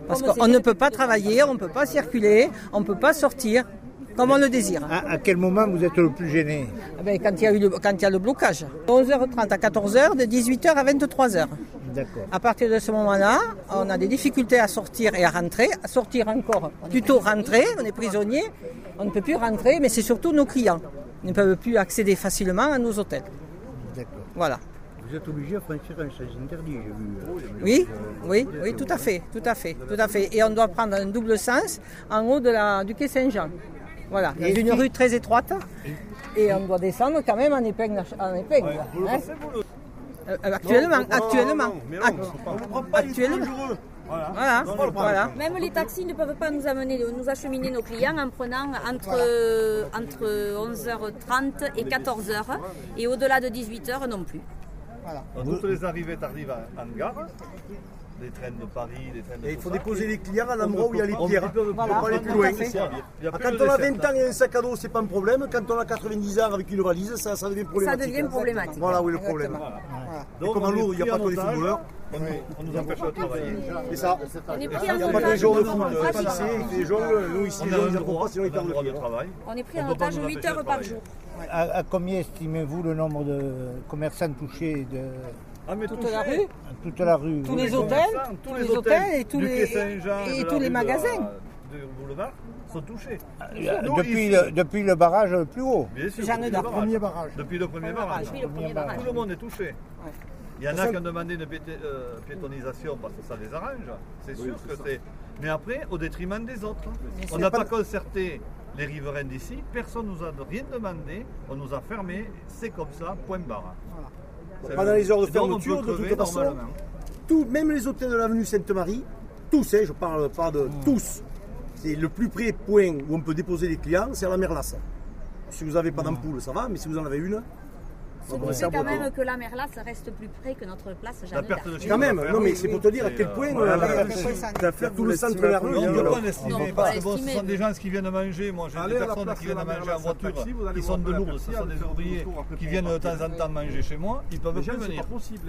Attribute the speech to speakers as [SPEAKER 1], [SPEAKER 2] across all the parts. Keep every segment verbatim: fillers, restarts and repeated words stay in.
[SPEAKER 1] Parce qu'on ne peut pas travailler, on ne peut pas circuler, on ne peut pas sortir comme on le désire.
[SPEAKER 2] À, à quel moment vous êtes le plus gêné?
[SPEAKER 1] Eh bien, quand il y a eu le, quand il y a le blocage. onze heures trente à quatorze heures, de dix-huit heures à vingt-trois heures.
[SPEAKER 2] D'accord.
[SPEAKER 1] À partir de ce moment-là, on a des difficultés à sortir et à rentrer. À sortir encore, plutôt rentrer, on est prisonnier, on ne peut plus rentrer, mais c'est surtout nos clients. Ils ne peuvent plus accéder facilement à nos hôtels.
[SPEAKER 2] D'accord.
[SPEAKER 1] Voilà.
[SPEAKER 2] Vous êtes obligé de franchir un sens interdit, j'ai vu.
[SPEAKER 1] Oui, oui, oui, tout à fait, tout à fait, tout à fait. Et on doit prendre un double sens en haut de la, du quai Saint-Jean. Voilà, dans une rue très étroite. Et on doit descendre quand même en épingle. En épingle hein. euh, actuellement, actuellement, actuellement. Voilà. Voilà, voilà.
[SPEAKER 3] Même les taxis ne peuvent pas nous amener, nous acheminer nos clients en prenant entre, entre onze heures trente et quatorze heures. Et au-delà de dix-huit heures non plus.
[SPEAKER 4] Voilà. Toutes les arrivées tardives en gare, des trains de Paris, des trains de...
[SPEAKER 5] Et il faut déposer les clients à l'endroit où il y a les pierres.
[SPEAKER 4] On ne peut pas aller plus loin.
[SPEAKER 5] Quand on a vingt ans et un sac à dos, c'est pas un problème. Quand on a quatre-vingt-dix ans avec une valise, ça, ça devient problématique.
[SPEAKER 3] Ça devient problématique.
[SPEAKER 5] Voilà où est le problème. Voilà. Et comme à Lourdes, il n'y a pas que des footballeurs.
[SPEAKER 4] On nous empêche de travailler.
[SPEAKER 5] C'est ça.
[SPEAKER 3] On est pris
[SPEAKER 5] Il n'y a
[SPEAKER 3] en
[SPEAKER 5] pas que les
[SPEAKER 3] otage.
[SPEAKER 5] joueurs de foot fixés, il fait des jongles. Nous ici, les gens, ils n'apprennent pas sinon ils perdent le pied.
[SPEAKER 3] On est pris en otage huit heures par jour.
[SPEAKER 2] À, à combien estimez-vous le nombre de commerçants touchés de...
[SPEAKER 4] Ah, mais
[SPEAKER 1] Toute
[SPEAKER 4] touché.
[SPEAKER 1] la rue,
[SPEAKER 2] toute la rue?
[SPEAKER 1] tous les hôtels, tous les hôtels et tous
[SPEAKER 4] du
[SPEAKER 1] les,
[SPEAKER 4] quai Saint-Jean,
[SPEAKER 1] et
[SPEAKER 4] de
[SPEAKER 1] tous
[SPEAKER 4] la
[SPEAKER 1] les
[SPEAKER 4] rue de-
[SPEAKER 1] magasins.
[SPEAKER 4] Du boulevard sont touchés.
[SPEAKER 2] Euh,
[SPEAKER 4] Nous,
[SPEAKER 2] depuis,
[SPEAKER 4] ici-
[SPEAKER 2] le, depuis le barrage le plus haut.
[SPEAKER 4] Bien sûr,
[SPEAKER 1] Jeanne
[SPEAKER 4] depuis
[SPEAKER 1] d'Arc.
[SPEAKER 4] le barrage.
[SPEAKER 5] Premier barrage.
[SPEAKER 4] Depuis le premier barrage.
[SPEAKER 3] Depuis le premier barrage.
[SPEAKER 4] Tout le monde est touché. Il y en a qui ont demandé une pété- euh, piétonisation parce que ça les arrange. C'est sûr que c'est. Mais après, au détriment des autres. On n'a pas concerté les riverains d'ici. Personne ne nous a rien demandé. On nous a fermés. C'est comme ça, point barre. C'est
[SPEAKER 5] Pendant
[SPEAKER 4] le-
[SPEAKER 5] les heures de
[SPEAKER 4] Et donc, on
[SPEAKER 5] fermeture,
[SPEAKER 4] peut
[SPEAKER 5] de
[SPEAKER 4] crever
[SPEAKER 5] toute façon,
[SPEAKER 4] normalement.
[SPEAKER 5] tout, même les hôtels de l'avenue Sainte-Marie, tous, hein, je parle pas de tous, c'est le plus près point où on peut déposer les clients, c'est à la Merlasse. Si vous n'avez pas d'ampoule, ça va, mais si vous en avez une,
[SPEAKER 3] Ce qui fait quand même que la Merlasse reste plus près que notre place
[SPEAKER 4] La
[SPEAKER 3] Jeanne
[SPEAKER 4] perte
[SPEAKER 3] d'Arc.
[SPEAKER 4] de chiffre
[SPEAKER 5] quand même,
[SPEAKER 4] d'affaires,
[SPEAKER 5] non mais
[SPEAKER 4] oui,
[SPEAKER 5] c'est
[SPEAKER 4] oui.
[SPEAKER 5] pour te dire à quel
[SPEAKER 4] C'est,
[SPEAKER 5] point
[SPEAKER 4] euh,
[SPEAKER 5] euh,
[SPEAKER 4] voilà.
[SPEAKER 5] tout le centre nerveux.
[SPEAKER 4] Non, on ne peut pas
[SPEAKER 3] Non,
[SPEAKER 4] l'estimer
[SPEAKER 3] on
[SPEAKER 4] parce
[SPEAKER 3] peut
[SPEAKER 4] que bon, ce
[SPEAKER 3] l'estimer.
[SPEAKER 4] sont des gens qui viennent manger. Moi, j'ai des personnes qui viennent manger en voiture, qui sont de Lourdes, ce sont des ouvriers qui viennent de temps en temps manger chez moi. Ils peuvent plus venir.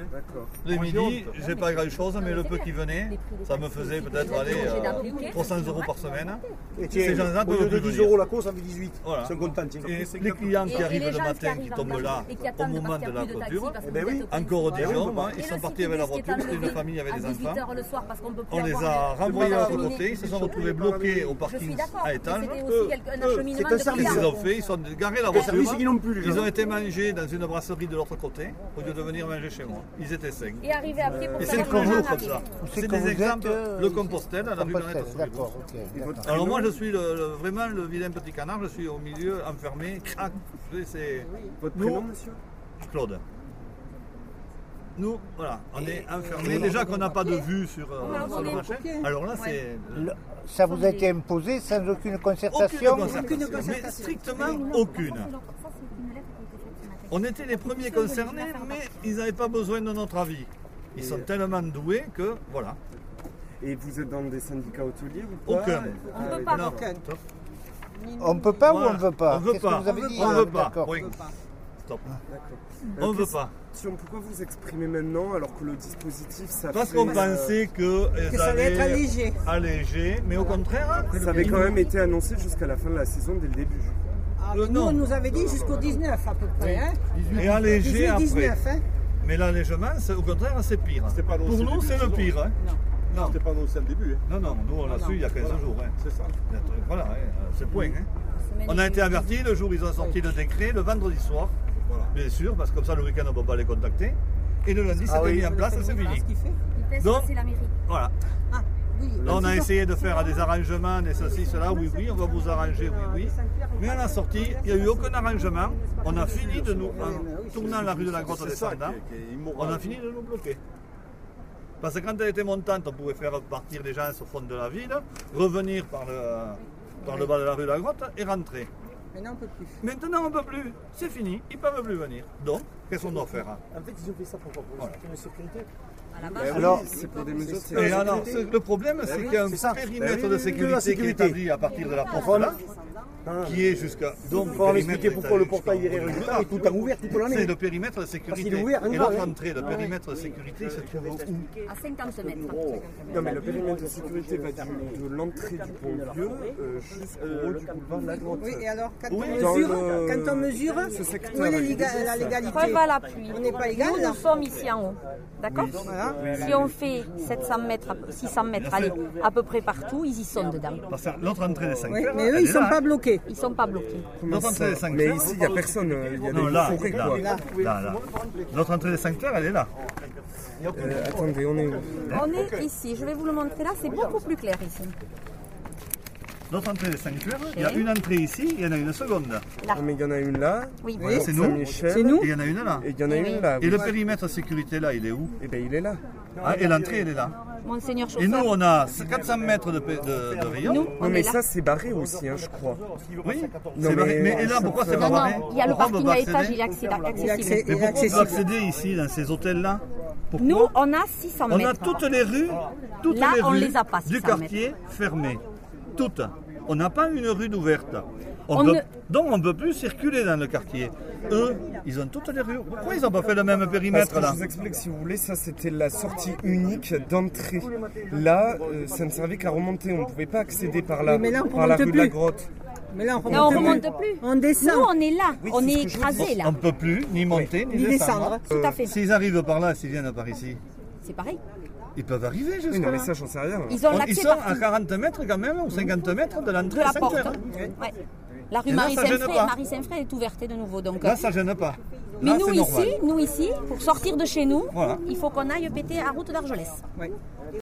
[SPEAKER 4] Les midis, j'ai pas grand chose, mais le peu qui venait, ça me faisait peut-être aller euh, trois cents euros par semaine.
[SPEAKER 5] Et tiens,
[SPEAKER 4] Ces gens-là
[SPEAKER 5] au lieu
[SPEAKER 4] peuvent
[SPEAKER 5] de
[SPEAKER 4] plus
[SPEAKER 5] dix
[SPEAKER 4] venir.
[SPEAKER 5] euros la course, ça fait dix-huit.
[SPEAKER 4] Voilà.
[SPEAKER 5] Ils sont contents, tiens.
[SPEAKER 4] Et les clients qui
[SPEAKER 3] Et- et
[SPEAKER 4] arrivent
[SPEAKER 3] les
[SPEAKER 4] le
[SPEAKER 3] gens qui
[SPEAKER 4] matin,
[SPEAKER 3] arrivent
[SPEAKER 4] qui
[SPEAKER 3] en
[SPEAKER 4] tombent
[SPEAKER 3] place
[SPEAKER 4] là,
[SPEAKER 3] et qui
[SPEAKER 4] au
[SPEAKER 3] attendent
[SPEAKER 4] moment
[SPEAKER 3] parce
[SPEAKER 4] de
[SPEAKER 3] qu'il y a
[SPEAKER 4] la
[SPEAKER 3] plus de taxi,
[SPEAKER 4] clôture,
[SPEAKER 3] parce que
[SPEAKER 5] Eh ben
[SPEAKER 3] vous
[SPEAKER 5] oui.
[SPEAKER 3] êtes au
[SPEAKER 4] encore
[SPEAKER 3] plus
[SPEAKER 4] des
[SPEAKER 3] souvent.
[SPEAKER 4] gens, hein,
[SPEAKER 3] Et
[SPEAKER 4] ils
[SPEAKER 3] le
[SPEAKER 4] sont partis avec la
[SPEAKER 3] cycliste qui est
[SPEAKER 4] voiture, c'était une
[SPEAKER 3] enlevé
[SPEAKER 4] famille avec des
[SPEAKER 3] à dix-huit
[SPEAKER 4] enfants.
[SPEAKER 3] heures le soir parce qu'on peut plus
[SPEAKER 4] On les
[SPEAKER 3] avoir
[SPEAKER 4] a
[SPEAKER 3] un-
[SPEAKER 4] renvoyés de l'autre
[SPEAKER 3] acheminé.
[SPEAKER 4] côté, ils se sont retrouvés bloqués au
[SPEAKER 3] Je suis
[SPEAKER 4] parking
[SPEAKER 3] d'accord,
[SPEAKER 4] à
[SPEAKER 3] mais
[SPEAKER 4] étage.
[SPEAKER 3] c'était aussi quelque- un acheminement
[SPEAKER 5] c'est un
[SPEAKER 3] de
[SPEAKER 5] service.
[SPEAKER 4] Ils
[SPEAKER 3] clients.
[SPEAKER 4] ont fait, ils sont garés la
[SPEAKER 5] Le service,
[SPEAKER 4] voiture.
[SPEAKER 5] ils n'ont plus, les
[SPEAKER 4] Ils
[SPEAKER 5] gens.
[SPEAKER 4] ont été mangés dans une brasserie de l'autre côté au lieu de venir manger chez moi. Ils étaient cinq.
[SPEAKER 3] Et arriver à pied pour
[SPEAKER 4] Et
[SPEAKER 3] faire
[SPEAKER 4] c'est
[SPEAKER 3] un
[SPEAKER 4] le jour
[SPEAKER 3] jour
[SPEAKER 4] comme ça.
[SPEAKER 2] C'est
[SPEAKER 4] C'est
[SPEAKER 2] que
[SPEAKER 4] des
[SPEAKER 2] vous
[SPEAKER 4] exemples.
[SPEAKER 2] êtes, euh,
[SPEAKER 4] Le Compostelle à la rue
[SPEAKER 2] Compostelle,
[SPEAKER 4] Bernette.
[SPEAKER 2] d'accord, ok. d'accord.
[SPEAKER 4] Alors moi je suis le, le- vraiment le vilain petit canard, je suis au milieu, enfermé, crac, c'est...
[SPEAKER 5] Votre
[SPEAKER 4] Nous-
[SPEAKER 5] prénom, monsieur?
[SPEAKER 4] Claude. Nous, voilà, on est enfermés, déjà qu'on n'a pas de vue sur, euh, sur le machin, alors là c'est...
[SPEAKER 2] Le- ça vous a été imposé sans aucune
[SPEAKER 4] Aucune
[SPEAKER 2] concertation?
[SPEAKER 4] concertation, mais strictement aucune. On était les premiers concernés, mais ils n'avaient pas besoin de notre avis. Ils sont tellement doués que, voilà,
[SPEAKER 6] Et vous êtes dans des syndicats hôteliers ou pas?
[SPEAKER 4] aucun.
[SPEAKER 3] On ne peut pas.
[SPEAKER 4] Non.
[SPEAKER 2] On ne peut pas
[SPEAKER 4] Voilà.
[SPEAKER 2] ou on ne veut pas?
[SPEAKER 4] On veut
[SPEAKER 2] Qu'est-ce
[SPEAKER 4] pas.
[SPEAKER 2] que vous avez dit?
[SPEAKER 4] On
[SPEAKER 2] Ah,
[SPEAKER 4] veut pas.
[SPEAKER 2] d'accord.
[SPEAKER 4] Oui. Stop.
[SPEAKER 6] D'accord.
[SPEAKER 4] On
[SPEAKER 6] Euh,
[SPEAKER 4] ne veut pas.
[SPEAKER 6] question, pourquoi vous exprimez maintenant alors que le dispositif ça
[SPEAKER 4] Parce
[SPEAKER 6] fait,
[SPEAKER 4] qu'on
[SPEAKER 6] euh,
[SPEAKER 4] pensait que,
[SPEAKER 1] Que ça allait être allégé.
[SPEAKER 4] allégé, mais au contraire,
[SPEAKER 6] ça avait quand même été annoncé jusqu'à la fin de la saison dès le début.
[SPEAKER 1] Ah,
[SPEAKER 4] Euh,
[SPEAKER 1] nous,
[SPEAKER 4] non.
[SPEAKER 1] on nous avait dit jusqu'au dix-neuf à peu près. Hein.
[SPEAKER 4] et allégé
[SPEAKER 1] dix-huit
[SPEAKER 4] après.
[SPEAKER 1] dix-neuf. Hein.
[SPEAKER 4] Mais l'allègement, c'est- au contraire, c'est pire.
[SPEAKER 5] pas annoncé
[SPEAKER 4] Pour nous,
[SPEAKER 5] début
[SPEAKER 4] c'est
[SPEAKER 5] de
[SPEAKER 4] le
[SPEAKER 5] saison.
[SPEAKER 4] pire. Hein. Non.
[SPEAKER 5] C'était pas annoncé au début.
[SPEAKER 4] non, non, nous on l'a su il y a quinze jours. Hein.
[SPEAKER 5] C'est ça.
[SPEAKER 4] Voilà, hein, c'est point. Hein. On a été avertis le jour où ils ont sorti le décret, le vendredi soir, bien sûr, parce que comme ça le week-end on ne peut pas les contacter. Et le lundi, c'était mis en place, c'est fini.
[SPEAKER 1] Ce qu'il fait.
[SPEAKER 3] Il pèse
[SPEAKER 4] Donc-
[SPEAKER 3] c'est la mairie.
[SPEAKER 4] Voilà.
[SPEAKER 1] Ah, oui.
[SPEAKER 4] Là, on a essayé de faire des arrangements, des ceci, cela, oui, oui, on va vous arranger, oui, oui. Mais à la sortie, il n'y a eu aucun arrangement. On a fini de nous, en tournant la rue de la Grotte descendant, on a fini de nous bloquer. Parce que quand elle était montante, on pouvait faire partir les gens au fond de la ville, revenir par le, par le bas de la rue de la Grotte et rentrer.
[SPEAKER 1] Maintenant, on ne peut plus.
[SPEAKER 4] Maintenant, on ne peut plus. C'est fini. Ils ne peuvent plus venir. Donc, qu'est-ce qu'on doit faire?
[SPEAKER 5] En fait, ils ont fait ça pour quoi? Pour
[SPEAKER 4] Voilà.
[SPEAKER 5] la sécurité.
[SPEAKER 3] À la
[SPEAKER 6] Bah
[SPEAKER 3] base,
[SPEAKER 6] oui,
[SPEAKER 2] Alors-
[SPEAKER 6] c'est pour des mesures de
[SPEAKER 4] Et
[SPEAKER 6] sécurité.
[SPEAKER 4] alors, c'est- le problème, c'est qu'il y a un
[SPEAKER 5] c'est ça.
[SPEAKER 4] périmètre
[SPEAKER 5] Ben oui,
[SPEAKER 4] de
[SPEAKER 5] oui,
[SPEAKER 4] sécurité
[SPEAKER 5] que la
[SPEAKER 4] qui est
[SPEAKER 5] sécurité.
[SPEAKER 4] établi à partir de la porte là.
[SPEAKER 5] Ah.
[SPEAKER 4] qui est jusqu'à... Donc,
[SPEAKER 5] Il faut m'expliquer pourquoi le portail est régulier et tout le temps ouvert toute l'année.
[SPEAKER 4] C'est le périmètre de sécurité.
[SPEAKER 5] Parce qu'il est ouvert,
[SPEAKER 4] et
[SPEAKER 5] hein,
[SPEAKER 4] l'autre
[SPEAKER 5] ouais.
[SPEAKER 4] entrée, le périmètre de sécurité, il se trouve où?
[SPEAKER 3] À cinquante mètres.
[SPEAKER 6] Non, mais le périmètre de sécurité va du- de l'entrée du pont-vieux euh, jusqu'au haut du boulevard de la Grotte.
[SPEAKER 1] Oui, et alors, quand,
[SPEAKER 4] Oui,
[SPEAKER 1] on,
[SPEAKER 6] dans
[SPEAKER 1] mesure,
[SPEAKER 6] le-
[SPEAKER 1] quand on mesure,
[SPEAKER 6] ce secteur,
[SPEAKER 1] où est
[SPEAKER 6] il
[SPEAKER 1] les
[SPEAKER 6] est
[SPEAKER 1] léga-
[SPEAKER 6] juste
[SPEAKER 1] la
[SPEAKER 6] ça.
[SPEAKER 1] légalité?
[SPEAKER 3] Preuve à l'appui.
[SPEAKER 1] On n'est pas égal,
[SPEAKER 3] Nous,
[SPEAKER 1] là.
[SPEAKER 3] nous sommes ici en haut. D'accord.
[SPEAKER 1] Voilà.
[SPEAKER 3] Si on fait sept cents mètres, à peu- six cents mètres, allez, à peu près partout, ils y sont dedans.
[SPEAKER 4] Parce que l'autre entrée des
[SPEAKER 1] Oui,
[SPEAKER 4] sanctuaires,
[SPEAKER 1] mais eux,
[SPEAKER 4] elle
[SPEAKER 1] ils
[SPEAKER 4] est
[SPEAKER 1] ne sont
[SPEAKER 4] là,
[SPEAKER 1] pas
[SPEAKER 4] hein.
[SPEAKER 1] bloqués.
[SPEAKER 3] Ils sont pas bloqués.
[SPEAKER 4] L'autre entrée des
[SPEAKER 6] Mais
[SPEAKER 4] sanctuaires...
[SPEAKER 6] ici, il n'y a personne, euh, il y a
[SPEAKER 4] Non,
[SPEAKER 6] des
[SPEAKER 4] là,
[SPEAKER 6] forêts,
[SPEAKER 4] là,
[SPEAKER 6] quoi.
[SPEAKER 4] là, là. L'autre entrée des sanctuaires, elle est là.
[SPEAKER 6] Euh, attendez, on est où?
[SPEAKER 3] On est ici, je vais vous le montrer là, c'est beaucoup plus clair ici.
[SPEAKER 4] L'autre entrée des sanctuaires, il y a une entrée ici, il y en a une seconde.
[SPEAKER 6] Ah, mais il y en a une là,
[SPEAKER 3] Oui.
[SPEAKER 4] Voilà, c'est nous.
[SPEAKER 6] Saint-Michel,
[SPEAKER 1] C'est nous.
[SPEAKER 4] Et il y en a une là.
[SPEAKER 6] et il y en a
[SPEAKER 3] Eh oui.
[SPEAKER 6] une là.
[SPEAKER 4] Et
[SPEAKER 6] oui.
[SPEAKER 4] le périmètre de sécurité là, il est où?
[SPEAKER 6] Eh ben, il est là.
[SPEAKER 4] Ah, et l'entrée, elle est là.
[SPEAKER 3] Monseigneur
[SPEAKER 4] Et nous,
[SPEAKER 3] chauffeur.
[SPEAKER 4] on a quatre cents mètres de, de, de rayon.
[SPEAKER 3] Nous,
[SPEAKER 6] Non,
[SPEAKER 3] on
[SPEAKER 6] mais
[SPEAKER 3] est là.
[SPEAKER 6] ça, c'est barré aussi, hein, je crois.
[SPEAKER 4] Oui,
[SPEAKER 6] Non,
[SPEAKER 4] c'est barré.
[SPEAKER 6] mais-
[SPEAKER 4] Mais et là, pourquoi c'est
[SPEAKER 3] Non,
[SPEAKER 4] pas barré?
[SPEAKER 3] non, il y a le
[SPEAKER 4] Pourquoi on peut
[SPEAKER 3] parking à
[SPEAKER 4] pas
[SPEAKER 3] étage,
[SPEAKER 4] accéder
[SPEAKER 3] il est accéda-
[SPEAKER 1] Il est accès-
[SPEAKER 3] accessible.
[SPEAKER 1] il
[SPEAKER 4] Mais
[SPEAKER 1] est
[SPEAKER 4] pourquoi on peut
[SPEAKER 1] accessible.
[SPEAKER 4] accéder ici, dans ces hôtels-là? Pourquoi?
[SPEAKER 3] Nous, on a six cents
[SPEAKER 4] On
[SPEAKER 3] mètres.
[SPEAKER 4] a toutes les rues, toutes
[SPEAKER 3] Là,
[SPEAKER 4] les
[SPEAKER 3] on
[SPEAKER 4] rues
[SPEAKER 3] les a pas,
[SPEAKER 4] du
[SPEAKER 3] six cents
[SPEAKER 4] quartier fermées. Toutes. On n'a pas une rue d'ouverte. On
[SPEAKER 3] On
[SPEAKER 4] peut-
[SPEAKER 3] ne-
[SPEAKER 4] Donc on ne peut plus circuler dans le quartier. Eux, ils ont toutes les rues. Pourquoi ils n'ont pas fait le même
[SPEAKER 6] Parce
[SPEAKER 4] périmètre
[SPEAKER 6] que
[SPEAKER 4] là?
[SPEAKER 6] je vous explique, si vous voulez, ça c'était la sortie unique d'entrée. Là, euh, ça ne servait qu'à remonter, on ne pouvait pas accéder par là,
[SPEAKER 1] Oui, mais là, on
[SPEAKER 6] par la
[SPEAKER 1] remonte
[SPEAKER 6] rue de la
[SPEAKER 1] plus.
[SPEAKER 6] Grotte.
[SPEAKER 1] Mais là, on
[SPEAKER 3] Non, on
[SPEAKER 1] remonte
[SPEAKER 3] remonte
[SPEAKER 1] plus.
[SPEAKER 3] plus.
[SPEAKER 1] On descend.
[SPEAKER 3] Nous, on est là,
[SPEAKER 6] Oui,
[SPEAKER 3] on
[SPEAKER 6] c'est ce
[SPEAKER 3] est
[SPEAKER 6] que je
[SPEAKER 3] écrasé
[SPEAKER 4] On
[SPEAKER 3] là.
[SPEAKER 4] ne peut plus ni monter ni
[SPEAKER 1] Ni
[SPEAKER 4] descendre.
[SPEAKER 1] descendre.
[SPEAKER 3] Tout à fait.
[SPEAKER 4] S'ils arrivent par là, s'ils viennent par ici,
[SPEAKER 3] C'est pareil.
[SPEAKER 4] ils peuvent arriver
[SPEAKER 6] Oui,
[SPEAKER 4] jusqu'à
[SPEAKER 6] non, mais
[SPEAKER 4] là.
[SPEAKER 6] ça, j'en sais rien.
[SPEAKER 3] Ils ont
[SPEAKER 4] On- Ils
[SPEAKER 3] l'accès
[SPEAKER 4] sont à
[SPEAKER 3] partout
[SPEAKER 4] quarante mètres quand même, ou cinquante mètres de
[SPEAKER 3] de
[SPEAKER 4] l'entrée
[SPEAKER 3] la
[SPEAKER 4] des
[SPEAKER 3] porte.
[SPEAKER 4] sanctuaires.
[SPEAKER 3] Ouais. La rue
[SPEAKER 4] Et là, ça gêne
[SPEAKER 3] Marie-Saint-Fray,
[SPEAKER 4] pas.
[SPEAKER 3] Marie-Saint-Fray est ouverte de nouveau. Donc,
[SPEAKER 4] Là, ça gêne pas.
[SPEAKER 3] mais
[SPEAKER 4] Là,
[SPEAKER 3] nous
[SPEAKER 4] c'est normal.
[SPEAKER 3] ici, nous ici, pour sortir de chez nous,
[SPEAKER 4] Voilà.
[SPEAKER 3] il faut qu'on aille péter à route d'Argelès.
[SPEAKER 1] Oui.